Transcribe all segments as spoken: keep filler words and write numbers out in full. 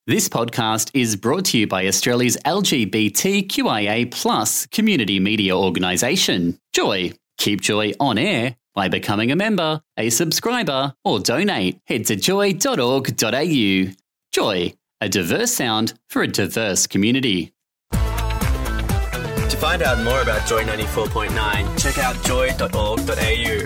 This podcast is brought to you by Australia's L G B T Q I A plus community media organisation, Joy. Keep Joy on air by becoming a member, a subscriber, or donate. Head to joy dot org dot a u. Joy, a diverse sound for a diverse community. To find out more about Joy ninety-four point nine, check out joy dot org dot a u.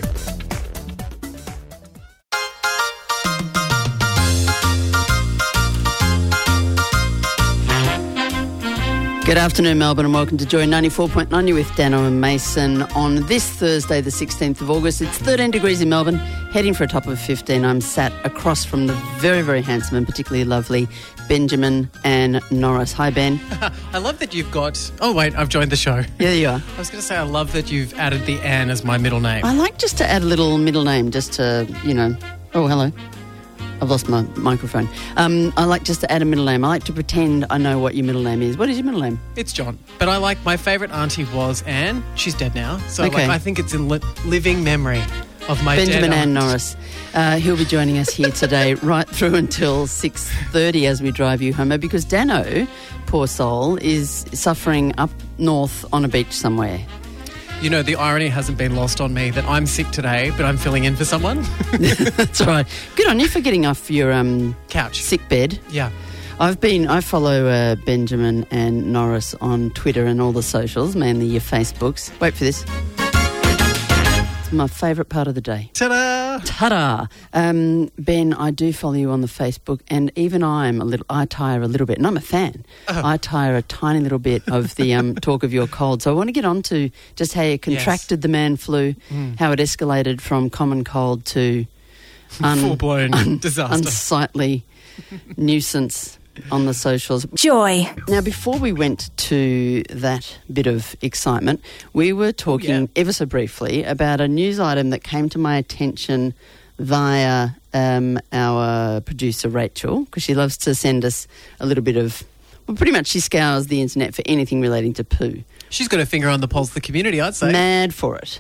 Good afternoon, Melbourne, and welcome to Joy ninety-four point nine. You're with Dano and Mason on this Thursday, the sixteenth of August. It's thirteen degrees in Melbourne, heading for a top of fifteen. I'm sat across from the very, very handsome and particularly lovely Benjamin and Norris. Hi, Ben. I love that you've got... Oh, wait, I've joined the show. Yeah, you are. I was going to say I love that you've added the Anne as my middle name. I like just to add a little middle name just to, you know... Oh, hello. I've lost my microphone. Um, I like just to add a middle name. I like to pretend I know what your middle name is. What is your middle name? It's John. But I like... My favourite auntie was Anne. She's dead now. So Okay. like, I think it's in li- living memory of my Benjamin dead and aunt. Norris. Uh, he'll be joining us here today right through until six thirty as we drive you home, because Dano, poor soul, is suffering up north on a beach somewhere. You know, the irony hasn't been lost on me that I'm sick today, but I'm filling in for someone. That's right. Good on you for getting off your um, Couch. sick bed. Yeah. I've been, I follow uh, Benjamin and Norris on Twitter and all the socials, mainly your Facebooks. Wait for this. It's my favourite part of the day. Ta-da! Ta-da! Um, Ben, I do follow you on the Facebook, and even I'm a little, I tire a little bit, and I'm a fan. Oh. I tire a tiny little bit of the um, talk of your cold. So I want to get on to just how you contracted Yes. the man flu, Mm. how it escalated from common cold to un- Full-blown un- disaster. unsightly nuisance on the socials. Joy. Now, before we went to that bit of excitement, we were talking Yeah. ever so briefly about a news item that came to my attention via um, our producer, Rachel, because she loves to send us a little bit of... Well, pretty much she scours the internet for anything relating to poo. She's got her finger on the pulse of the community, I'd say. Mad for it.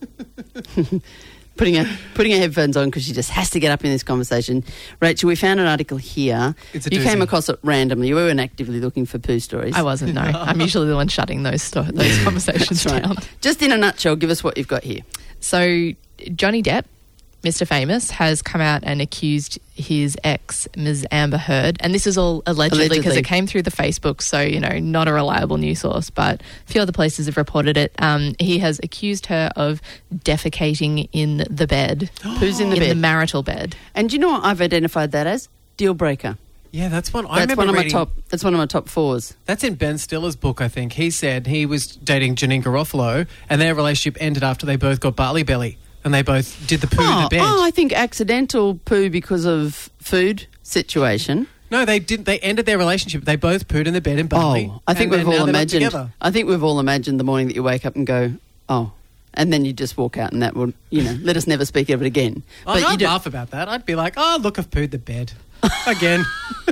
Putting her, putting her headphones on because she just has to get up in this conversation. Rachel, we found an article here. It's a You came doozy. across it randomly. You weren't actively looking for poo stories. I wasn't, no. I'm usually the one shutting those sto- those conversations That's right. down. Just in a nutshell, give us what you've got here. So Johnny Depp, Mister Famous, has come out and accused his ex, Miz Amber Heard, and this is all allegedly because Allegedly. it came through the Facebook, so, you know, not a reliable news source, but a few other places have reported it. Um, he has accused her of defecating in the bed. Who's in the in bed? the marital bed. And do you know what I've identified that as? Deal breaker. Yeah, that's one. I That's remember one of my reading, top. That's one of my top fours. That's in Ben Stiller's book, I think. He said he was dating Janine Garofalo, and their relationship ended after they both got barley belly, and they both did the poo in Oh, the bed. oh, I think accidental poo because of food situation. No, they didn't. They ended their relationship. They both pooed in the bed in barley. Oh, I think and we've then now all they're not imagined. together. I think we've all imagined the morning that you wake up and go, oh, and then you just walk out, and that will, you know, let us never speak of it again. I'd you I'd don't- laugh about that. I'd be like, oh, look, I've pooed the bed. Again.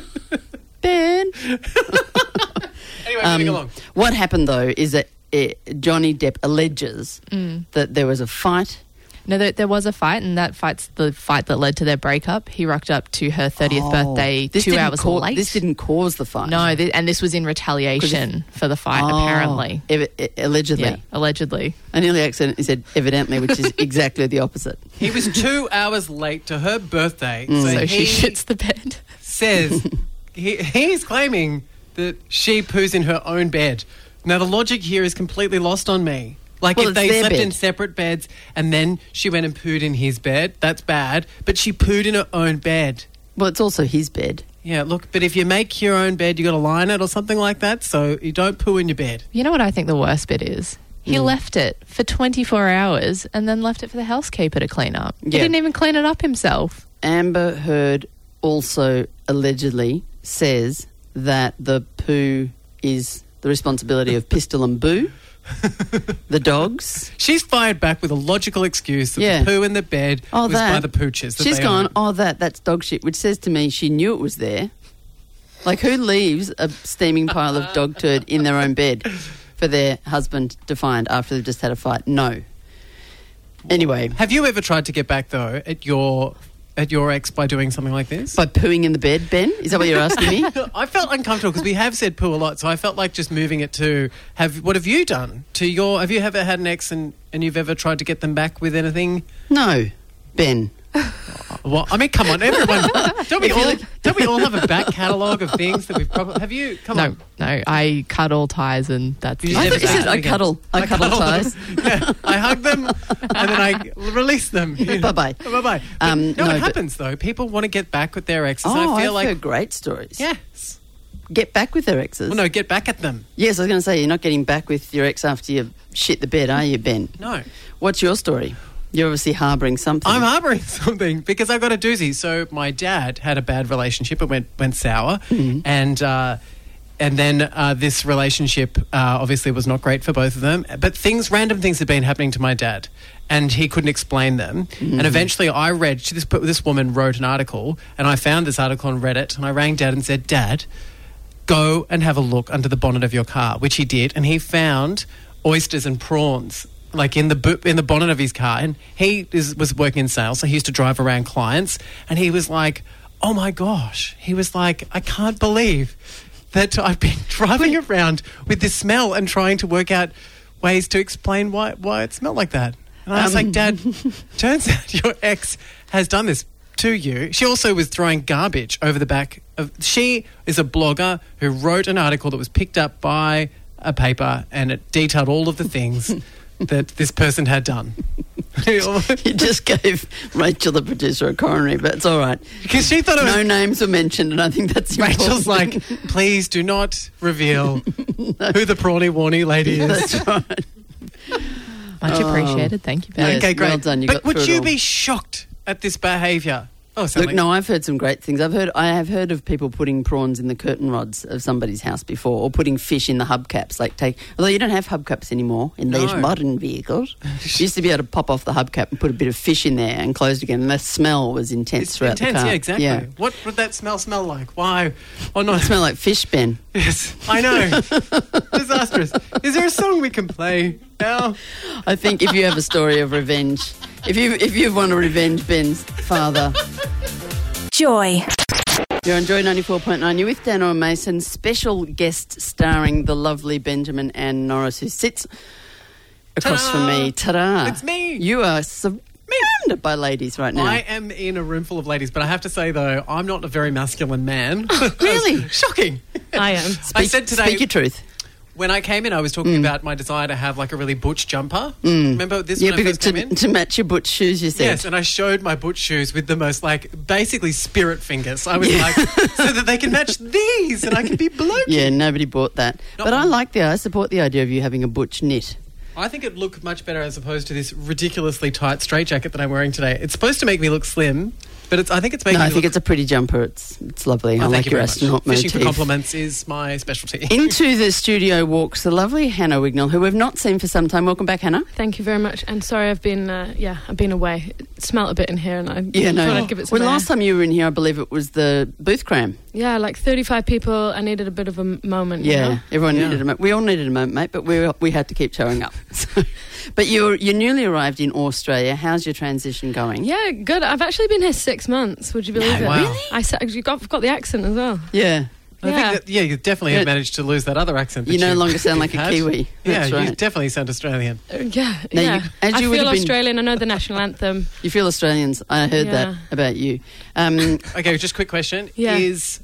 Ben. Anyway, Um, moving along. What happened though is that uh, Johnny Depp alleges Mm. that there was a fight. No, there, there was a fight, and that fight's the fight that led to their breakup. He rocked up to her thirtieth Oh, birthday this two didn't hours cau- late. This didn't cause the fight. No, th- and this was in retaliation for the fight, Oh, apparently. ev- e- allegedly. Yeah, allegedly. I nearly accidentally said evidently, which is exactly the opposite. He was two hours late to her birthday. Mm. So he she shits the bed. says he, he's claiming that she poos in her own bed. Now, the logic here is completely lost on me. Like, Well, if it's they their slept in bed. separate beds and then she went and pooed in his bed, that's bad. But she pooed in her own bed. Well, it's also his bed. Yeah, look, but if you make your own bed, you got to lie in it or something like that, so you don't poo in your bed. You know what I think the worst bit is? He Mm. left it for twenty-four hours and then left it for the housekeeper to clean up. He Yeah. didn't even clean it up himself. Amber Heard also allegedly says that the poo is the responsibility of Pistol and Boo, the dogs. She's fired back with a logical excuse that Yeah. the poo in the bed Oh, was that. by the pooches. that She's they gone, own. oh, that, that's dog shit, which says to me she knew it was there. Like, who leaves a steaming pile of dog turd in their own bed for their husband to find after they've just had a fight? No. Anyway, Have you ever tried to get back, though, at your at your ex by doing something like this? By pooing in the bed, Ben? Is that what you're asking me? I felt uncomfortable because we have said poo a lot, so I felt like just moving it to have. What have you done to your? Have you ever had an ex and, and you've ever tried to get them back with anything? No, Ben. Well, I mean, come on, everyone. Don't we If you all? look- Don't we all have a back catalogue of things that we've probably? Have you? Come No, on. no, I cut all ties and that's You I never thought you done said that I again. cuddle. I, cuddle, ties. Yeah, I hug them and then I release them. Bye-bye. Bye bye. Um, no, no, it but- happens though. People want to get back with their exes. Oh, I feel I've like heard great stories. yes. Get back with their exes. Well, no, get back at them. Yes, I was going to say, you're not getting back with your ex after you shit the bed, are you, Ben? No. What's your story? You're obviously harbouring something. I'm harbouring something because I got a doozy. So my dad had a bad relationship. It went went sour, Mm-hmm. and uh, and then uh, this relationship uh, obviously was not great for both of them. But things, random things, had been happening to my dad, and he couldn't explain them. Mm-hmm. And eventually, I read this. This woman wrote an article, and I found this article on Reddit, and I rang Dad and said, "Dad, go and have a look under the bonnet of your car," which he did, and he found oysters and prawns like in the bo- in the bonnet of his car, and he is, was working in sales, so he used to drive around clients, and he was like, "Oh my gosh," he was like, "I can't believe that I've been driving around with this smell and trying to work out ways to explain why why it smelled like that." And I was Um, like, "Dad, turns out your ex has done this to you." She also was throwing garbage over the back of. She is a blogger who wrote an article that was picked up by a paper, and it detailed all of the things that this person had done. You just gave Rachel, the producer, a coronary, but it's all right. Because she thought it was. No names were mentioned, and I think that's important. Rachel's like, "Please do not reveal who the prawny warny lady is." That's right. much Oh. appreciated. Thank you, Ben. Yes, Okay, great. well done, you but got would through it you all. be shocked at this behaviour? Oh, Look, something. no, I've heard some great things. I've heard, I have heard of people putting prawns in the curtain rods of somebody's house before, or putting fish in the hubcaps. Like take, although you don't have hubcaps anymore in these No. modern vehicles. You used to be able to pop off the hubcap and put a bit of fish in there and close it again. And the smell was intense It's throughout intense, the car. yeah, exactly. Yeah. What would that smell smell like? Why? Oh no, It smelled like fish, Ben. yes, I know. Disastrous. Is there a song we can play now? I think if you have a story of revenge, if you if you want to revenge Ben's father. Joy. You're on Joy ninety-four point nine. You're with Dano and Mason. Special guest starring the lovely Benjamin Ann Norris, who sits across Ta-da! from me. Ta-da! It's me. You are surrounded by ladies right now. I am in a room full of ladies, but I have to say though, I'm not a very masculine man. Really? Shocking. I am. I said today. Speak your truth. When I came in, I was talking about my desire to have like a really butch jumper. Remember this Yeah, when I because first came to, in? to match your butch shoes, you said. Yes, and I showed my butch shoes with the most like basically spirit fingers. I was like, so that they can match these and I can be blokey. Yeah, nobody bought that. Not but I one. like the, I support the idea of you having a butch knit. I think it'd look much better as opposed to this ridiculously tight straitjacket that I'm wearing today. It's supposed to make me look slim, but it's I think it's making No, I me think look... it's a pretty jumper. It's it's lovely. Oh, I thank like you your very much. astronaut Fishing motif. for compliments is my specialty. Into the studio walks the lovely Hannah Wignall, who we've not seen for some time. Welcome back, Hannah. Thank you very much. And sorry, I've been, uh, yeah, I've been away. It smelt a bit in here, and I Yeah, no. thought I'd give it some well, air. last time you were in here, I believe it was the booth cram. Yeah, like thirty-five people. I needed a bit of a m- moment. you Yeah, know? everyone Yeah. needed a moment. We all needed a moment, mate, but we we had to keep showing up. So, but you're you newly arrived in Australia. How's your transition going? Yeah, good. I've actually been here six months. Would you believe No, it? wow. really? I sa- you got, got the accent as well. Yeah. I Yeah. think that, yeah, you definitely Yeah. have managed to lose that other accent. that You no you- longer sound like a had. Kiwi. Yeah, That's you right. definitely sound Australian. Uh, yeah, Now you- yeah. as I you would feel have been- Australian. I know the national anthem. You feel Australians. I heard that Yeah. about you. Um, Okay, just quick question: Yeah. Is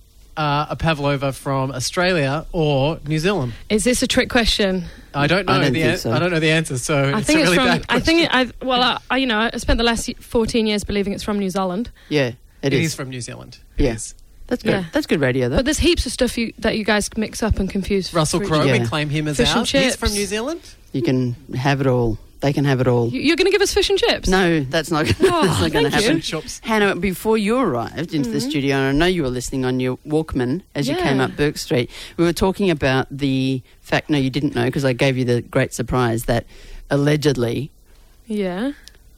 uh, a pavlova from Australia or New Zealand? Is this a trick question? I don't know I don't the think an- so. I don't know the answer, so I it's think a it's really from. bad I question. think. It, I well, I, I you know, I spent the last fourteen years believing it's from New Zealand. yeah, it it is. is from New Zealand. It Yeah. is. That's good. Yeah. That's good radio, though. But there's heaps of stuff you, that you guys mix up and confuse. Russell for each Crowe, other. Yeah. we claim him as Fish and ours. He's chips. from New Zealand. You can have it all. They can have it all. You- You're going to give us fish and chips? No, that's not, Oh, that's not going to thank you. happen. Chops. Hannah, before you arrived into the studio, and I know you were listening on your Walkman as you Yeah. came up Burke Street, we were talking about the fact, no, you didn't know, because I gave you the great surprise that allegedly Yeah.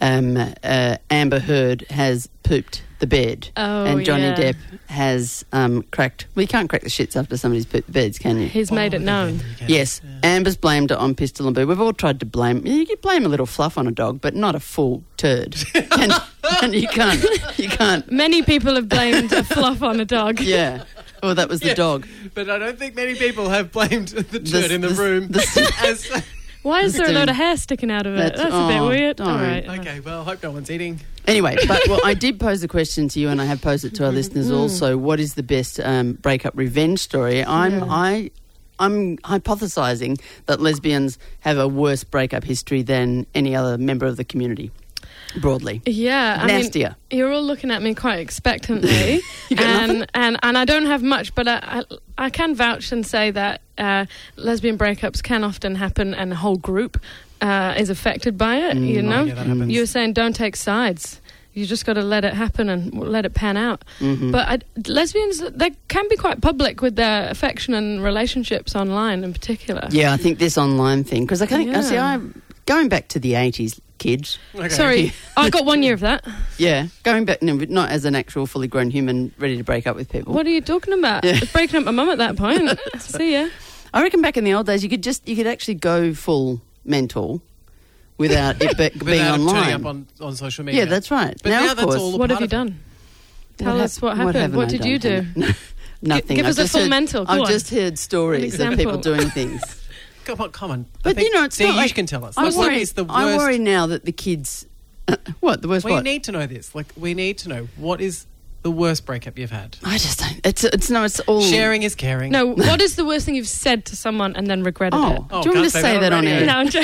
um, uh, Amber Heard has pooped the bed, Oh, and Johnny yeah. Depp has um, cracked. Well, you can't crack the shits after somebody's pooped the beds, can you? He's made Oh, it known. you can. Yes, Amber's blamed it on Pistol and Boo. We've all tried to blame. You can blame a little fluff on a dog, but not a full turd. and, and you can't. You can't. Many people have blamed a fluff on a dog. Yeah. Well, that was the Yeah, dog. But I don't think many people have blamed the turd The- in the, the- room the- as... Why is there a Dude. load of hair sticking out of it? That's- That's, a bit oh, weird. don't. All right. Okay, well, I hope no one's eating. Anyway, but well, I did pose a question to you, and I have posed it to our listeners Mm. also. What is the best um, breakup revenge story? I'm Yeah. I. I'm hypothesising that lesbians have a worse breakup history than any other member of the community, broadly. Yeah, I Nastier. mean, you're all looking at me quite expectantly, You got and, nothing? and and I don't have much, but I I, I can vouch and say that uh, lesbian breakups can often happen, and a whole group uh, is affected by it. Mm. you Oh, know, yeah, that happens. you were saying don't take sides. You just got to let it happen and let it pan out. Mhm. But I, lesbians, they can be quite public with their affection and relationships online, in particular. Yeah, I think this online thing, because I think I see. Yeah. I going back to the eighties, kids. Okay. Sorry, I got one year of that. Yeah, going back, no, but not as an actual fully grown human ready to break up with people. What are you talking about? Yeah. I was breaking up my mum at that point. See ya. I reckon back in the old days, you could just you could actually go full mental without it be, being Without online. turning up on, on social media. Yeah, that's right. But now, now of that's course, all- What part have you of it. done? Tell What us hap- what happened. haven't What I did you do? done, Hannah? Nothing. give I've us a just full heard, mental, go I've on. just heard stories of people example. doing things. Come on, come on. I But think- you know, it's see, not you like, can tell us. I What's worry, is the worst? I worry now that the kids. what the worst? We what? need to know this. Like, we need to know what is the worst breakup you've had. I just don't. It's it's no. It's all Sharing is caring. No, what is the worst thing you've said to someone and then regretted Oh, it? Oh, do you want me to can't say that on radio. air? No, I'm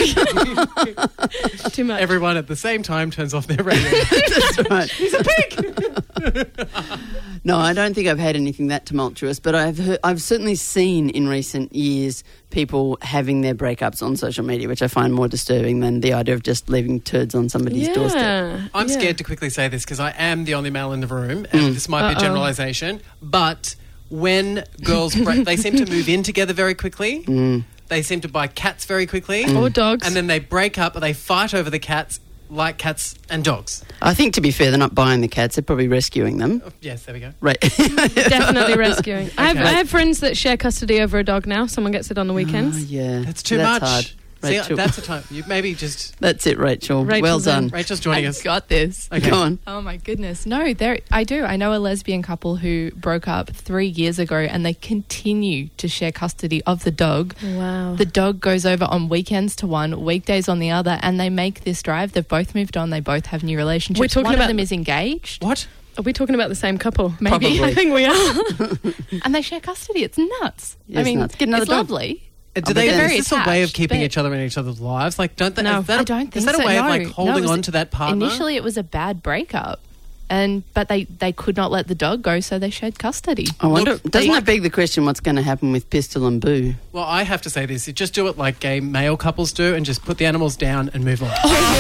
joking. Too much. Everyone at the same time turns off their radio. That's right. He's a pig. No, I don't think I've had anything that tumultuous, but I've heard, I've certainly seen in recent years people having their breakups on social media, which I find more disturbing than the idea of just leaving turds on somebody's yeah. doorstep. I'm yeah. scared to quickly say this because I am the only male in the room, and this might be Uh-oh. a generalisation, but when girls break, they seem to move in together very quickly. Mm. They seem to buy cats very quickly. Or dogs. And then they break up, or they fight over the cats like cats and dogs. I think, to be fair, they're not buying the cats; they're probably rescuing them. Oh, yes, there we go. Right. Definitely rescuing. I, have, Okay. I have friends that share custody over a dog now. Someone gets it on the Oh, weekends. yeah, That's too that's much. Hard. See, Rachel. that's a time. You maybe just. That's it, Rachel. Rachel's well done. in. Rachel's joining I've us. got this. Okay. Go on. Oh my goodness. No, there I do. I know a lesbian couple who broke up three years ago and they continue to share custody of the dog. Wow. The dog goes over on weekends to one, weekdays on the other, and they make this drive. They've both moved on. They both have new relationships. We're talking one about- of them is engaged. What? Are we talking about the same couple? Maybe. Probably. I think we are. And they share custody. It's nuts. Yeah, I it's mean, nuts. Get another it's dog. lovely. Uh, Do They're they? very Is this a way of attached, keeping but- each other in each other's lives? Like, don't they? No, is that a- I don't think Is that so. a way no. of like No, holding it was- on to that partner? Initially, it was a bad breakup, and but they, they could not let the dog go, so they shared custody. I wonder. Look, doesn't like- that beg the question? What's going to happen with Pistol and Boo? Well, I have to say this: you just do it like gay male couples do, and just put the animals down and move on.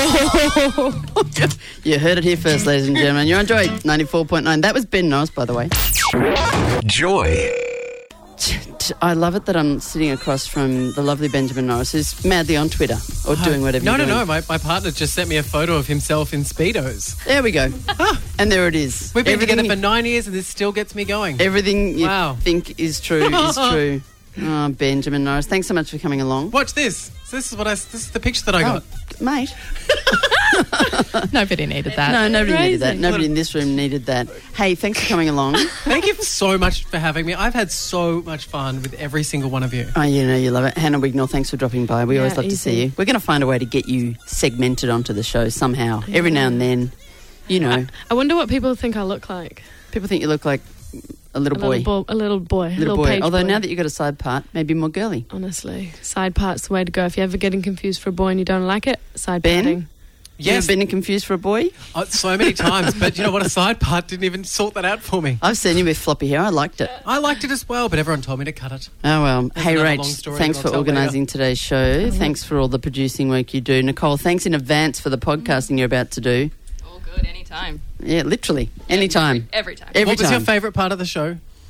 You heard it here first, ladies and gentlemen. You're on Joy ninety-four point nine. That was Ben Norris, by the way. Joy. I love it that I'm sitting across from the lovely Benjamin Norris, who's madly on Twitter or doing whatever No, you're no, doing. no. My, my partner just sent me a photo of himself in Speedos. There we go. And there it is. We've been Everything- together for nine years, and this still gets me going. Everything you Wow. think is true is true. Oh, Benjamin Norris, thanks so much for coming along. Watch this. So this is what I. This is the picture that I got. Oh, mate. Nobody needed that. No, nobody needed that. Crazy. Nobody in this room needed that. Hey, thanks for coming along. Thank you so much for having me. I've had so much fun with every single one of you. Oh, you know, you love it. Hannah Wignall, thanks for dropping by. We Yeah, always love to easy. see you. We're going to find a way to get you segmented onto the show somehow. Every now and then, you know, I wonder what people think I look like. people think you look like a little A boy. little, bo- a little boy. Little a little boy. page Although boy. now that you've got a side part, maybe more girly. Honestly, side part's the way to go. If you're ever getting confused for a boy and you don't like it, side Ben? parting. Yes, You ever been confused for a boy? uh, so many times. But you know what? A side part didn't even sort that out for me. I've seen you with floppy hair. I liked it. I liked it as well, but everyone told me to cut it. Oh, well. That's hey, another Rach, long story thanks that for I'll tell organising today's show. Thanks for all the producing work you do. Nicole, thanks in advance for the podcasting you're about to do. All good, anytime. Yeah, literally. Anytime. Every time. Every what was time. your favourite part of the show?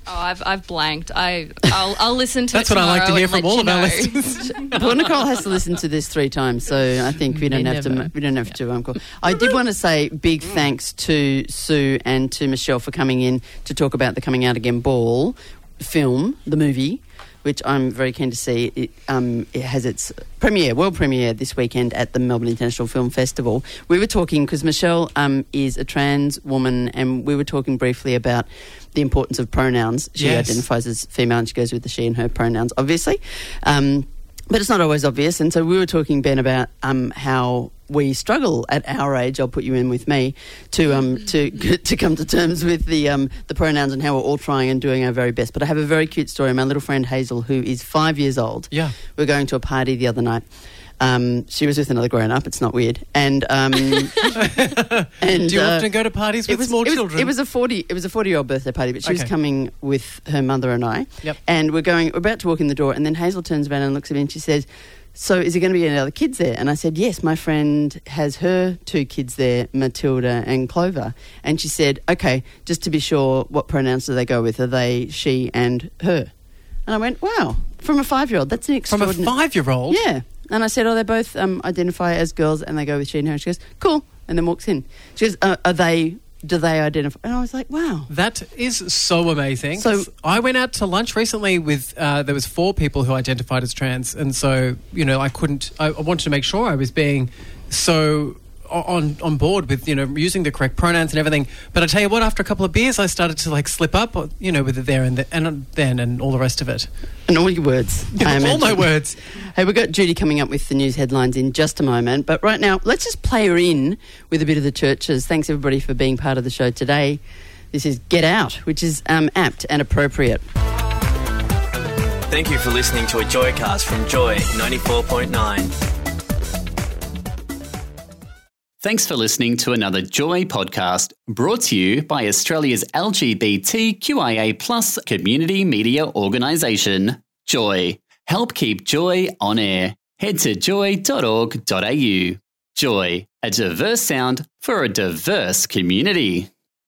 Oh, I've I've blanked. I I'll I'll listen to That's it what I like to tomorrow hear and from let all you of our know. listeners. Well, Nicole has to listen to this three times, so I think we don't Me have never. to. We don't have to. Uncle. I did want to say big thanks to Sue and to Michelle for coming in to talk about the Coming Out Again Ball film, the movie, which I'm very keen to see. It, um, it has its premiere, world premiere this weekend at the Melbourne International Film Festival. We were talking, because Michelle um, is a trans woman, and we were talking briefly about the importance of pronouns. She Yes. identifies as female and she goes with the she and her pronouns, obviously. Um, but it's not always obvious. And so we were talking, Ben, about um, how we struggle at our age, I'll put you in with me, to um to to come to terms with the um the pronouns, and how we're all trying and doing our very best. But I have a very cute story. My little friend Hazel, who is five years old, Yeah. we're going to a party the other night. Um, she was with another grown-up. It's not weird. And um, and Do you uh, often go to parties with it was, small it was, children? It was a forty. It was a forty-year-old birthday party, but she was Okay. coming with her mother and I. Yep. And we're going. We're about to walk in the door, and then Hazel turns around and looks at me, and she says, "So, is there going to be any other kids there?" And I said, "Yes, my friend has her two kids there, Matilda and Clover." And she said, "Okay, just to be sure, what pronouns do they go with? Are they she and her?" And I went, "Wow, from a five-year-old, that's an From a extraordinary." five-year-old? Yeah. And I said, "Oh, they both um, identify as girls, and they go with she and her." And she goes, "Cool," and then walks in. She goes, uh, "Are they? Do they identify?" And I was like, "Wow." That is so amazing. So- 'Cause I went out to lunch recently with, uh, there was four people who identified as trans. And so, you know, I couldn't, I, I wanted to make sure I was being so on on board with, you know, using the correct pronouns and everything. But I tell you what, after a couple of beers, I started to like slip up, you know, with it there and, the, and then and all the rest of it. And all your words. I all imagine. my words. Hey, we've got Judy coming up with the news headlines in just a moment. But right now, let's just play her in with a bit of the churches. Thanks, everybody, for being part of the show today. This is Get Out, which is um, apt and appropriate. Thank you for listening to a Joycast from Joy ninety-four point nine. Thanks for listening to another Joy podcast brought to you by Australia's L G B T Q I A plus community media organisation, Joy. Help keep Joy on air. Head to joy dot org dot a u. Joy, a diverse sound for a diverse community.